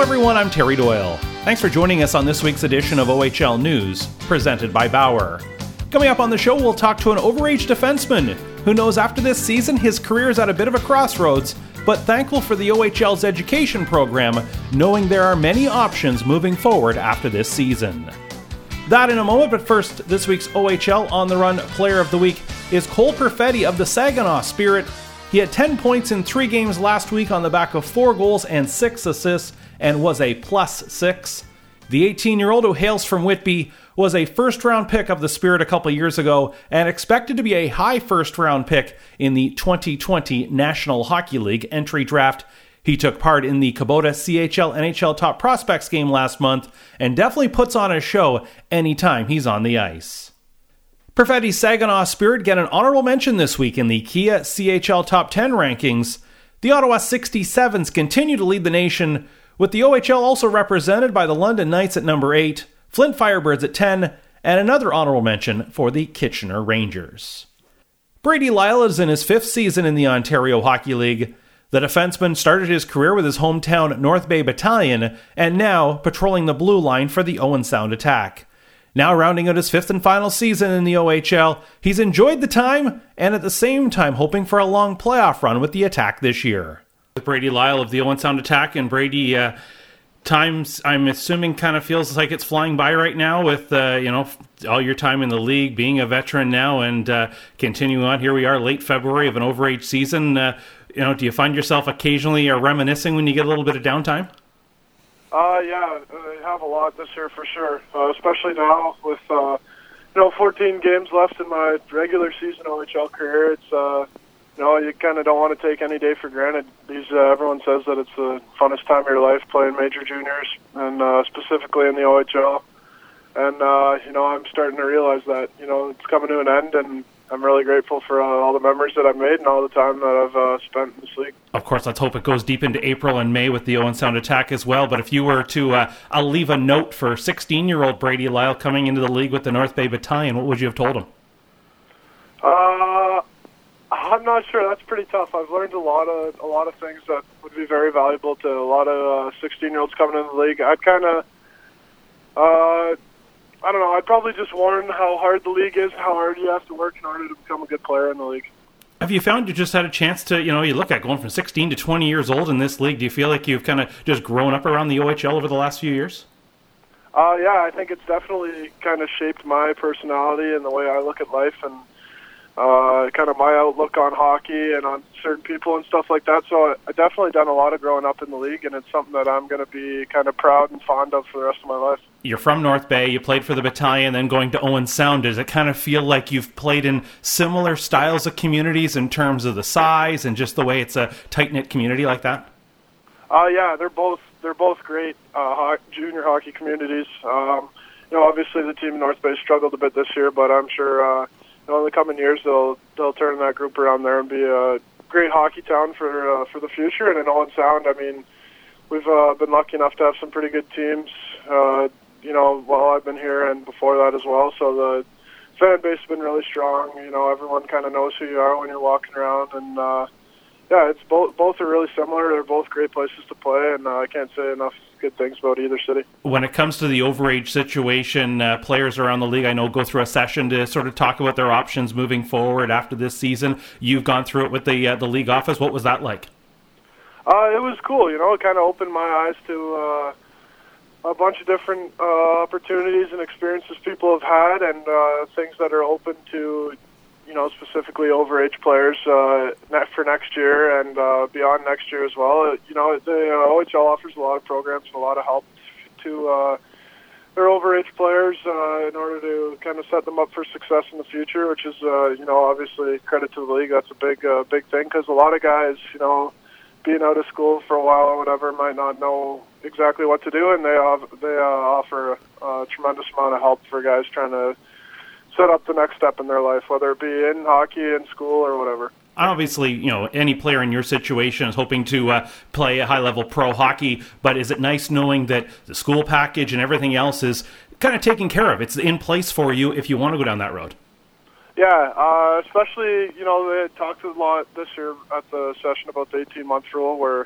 everyone, I'm Terry Doyle. Thanks for joining us on this week's edition of OHL News, presented by Bauer. Coming up on the show, we'll talk to an overage defenseman who knows after this season his career is at a bit of a crossroads, but thankful for the OHL's education program, knowing there are many options moving forward after this season. That in a moment, but first, this week's OHL On the Run Player of the Week is Cole Perfetti of the Saginaw Spirit. He had 10 points in 3 games last week on the back of 4 goals and 6 assists, and was a +6. The 18-year-old who hails from Whitby was a first-round pick of the Spirit a couple years ago and expected to be a high first-round pick in the 2020 National Hockey League entry draft. He took part in the Kubota CHL NHL Top Prospects game last month and definitely puts on a show anytime he's on the ice. Perfetti's Saginaw Spirit get an honorable mention this week in the Kia CHL Top 10 rankings. The Ottawa 67s continue to lead the nation, with the OHL also represented by the London Knights at number 8, Flint Firebirds at 10, and another honorable mention for the Kitchener Rangers. Brady Lyle is in his 5th season in the Ontario Hockey League. The defenseman started his career with his hometown North Bay Battalion, and now patrolling the blue line for the Owen Sound Attack. Now rounding out his 5th and final season in the OHL, he's enjoyed the time, and at the same time hoping for a long playoff run with the Attack this year. With Brady Lyle of the Owen Sound Attack, and Brady, times I'm assuming kind of feels like it's flying by right now with, all your time in the league, being a veteran now, and continuing on. Here we are, late February of an overage season. Do you find yourself occasionally reminiscing when you get a little bit of downtime? Yeah, I have a lot this year for sure, especially now with 14 games left in my regular season OHL career. It's you kind of don't want to take any day for granted. Everyone says that it's the funnest time of your life playing major juniors, and specifically in the OHL. And I'm starting to realize that it's coming to an end, and I'm really grateful for all the memories that I've made and all the time that I've spent in this league. Of course, let's hope it goes deep into April and May with the Owen Sound Attack as well. But if you were to leave a note for 16-year-old Brady Lyle coming into the league with the North Bay Battalion, what would you have told him? I'm not sure. That's pretty tough. I've learned a lot of things that would be very valuable to a lot of 16-year-olds coming into the league. I'd kind of, I don't know. I'd probably just warn how hard the league is, how hard you have to work in order to become a good player in the league. Have you found you just had a chance to, you look at going from 16 to 20 years old in this league? Do you feel like you've kind of just grown up around the OHL over the last few years? Yeah, I think it's definitely kind of shaped my personality and the way I look at life, and kind of my outlook on hockey and on certain people and stuff like that. So I've definitely done a lot of growing up in the league, and it's something that I'm going to be kind of proud and fond of for the rest of my life. You're from North Bay, you played for the Battalion, then going to Owen Sound. Does it kind of feel like you've played in similar styles of communities in terms of the size and just the way it's a tight-knit community like that? Yeah, they're both great junior hockey communities. Obviously the team in North Bay struggled a bit this year, but I'm sure in the coming years they'll turn that group around there and be a great hockey town for the future. And in Owen Sound, I mean, we've been lucky enough to have some pretty good teams, while I've been here and before that as well. So the fan base has been really strong. Everyone kind of knows who you are when you're walking around, and it's both are really similar. They're both great places to play, and I can't say enough good things about either city. When it comes to the overage situation, players around the league, I know, go through a session to sort of talk about their options moving forward after this season. You've gone through it with the league office. What was that like? It was cool. It kind of opened my eyes to a bunch of different opportunities and experiences people have had, and things that are open to, specifically overage players for next year and beyond next year as well. The OHL offers a lot of programs and a lot of help to their overage players in order to kind of set them up for success in the future, which is, obviously credit to the league. That's a big thing, because a lot of guys, being out of school for a while or whatever, might not know exactly what to do, and they offer a tremendous amount of help for guys trying to set up the next step in their life, whether it be in hockey, in school, or whatever. Obviously, any player in your situation is hoping to play a high-level pro hockey, but is it nice knowing that the school package and everything else is kind of taken care of? It's in place for you if you want to go down that road. Yeah, especially, they talked a lot this year at the session about the 18-month rule, where,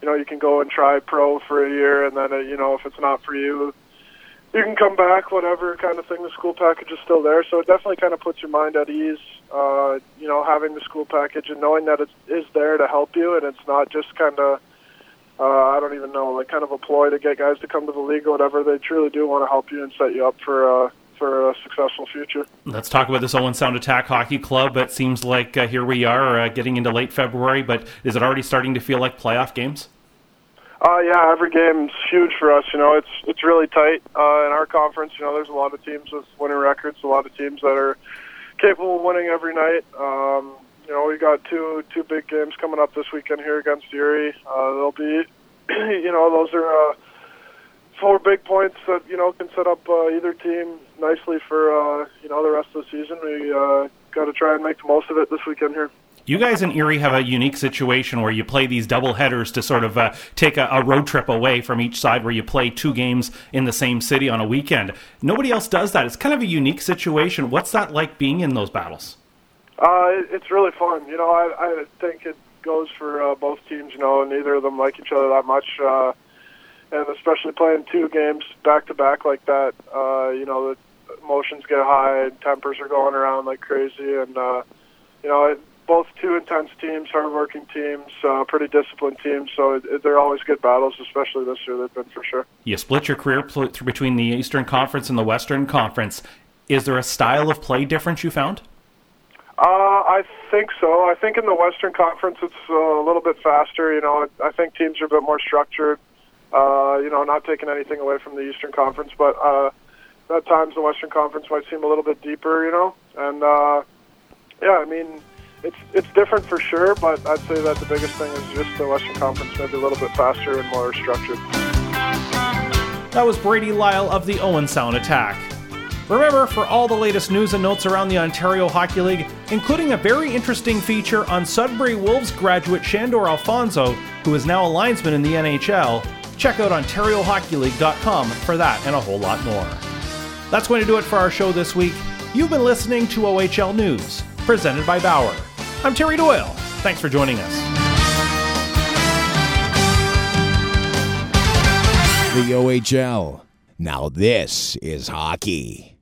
you can go and try pro for a year, and then, if it's not for you, you can come back, whatever kind of thing. The school package is still there. So it definitely kind of puts your mind at ease, having the school package and knowing that it is there to help you, and it's not just kind of, I don't even know, like kind of a ploy to get guys to come to the league or whatever. They truly do want to help you and set you up for a successful future. Let's talk about this Owen Sound Attack Hockey Club. It seems like here we are getting into late February, but is it already starting to feel like playoff games? Yeah, every game's huge for us. It's really tight in our conference. There's a lot of teams with winning records, a lot of teams that are capable of winning every night. We got two big games coming up this weekend here against Erie. They'll be, those are 4 big points that can set up either team nicely for the rest of the season. We got to try and make the most of it this weekend here. You guys in Erie have a unique situation where you play these double headers to sort of take a road trip away from each side, where you play 2 games in the same city on a weekend. Nobody else does that. It's kind of a unique situation. What's that like, being in those battles? It's really fun. I think it goes for both teams. Neither of them like each other that much. And especially playing 2 games back-to-back like that, the emotions get high, tempers are going around like crazy, and, both 2 intense teams, hard-working teams, pretty disciplined teams, so they're always good battles, especially this year. They've been for sure. You split your career between the Eastern Conference and the Western Conference. Is there a style of play difference you found? I think so. I think in the Western Conference it's a little bit faster. I think teams are a bit more structured. Not taking anything away from the Eastern Conference, but at times the Western Conference might seem a little bit deeper, and it's different for sure, but I'd say that the biggest thing is just the Western Conference maybe a little bit faster and more structured. That was Brady Lyle of the Owen Sound Attack. Remember, for all the latest news and notes around the Ontario Hockey League, including a very interesting feature on Sudbury Wolves graduate Shandor Alfonso, who is now a linesman in the NHL, check out OntarioHockeyLeague.com for that and a whole lot more. That's going to do it for our show this week. You've been listening to OHL News, presented by Bauer. I'm Terry Doyle. Thanks for joining us. The OHL. Now this is hockey.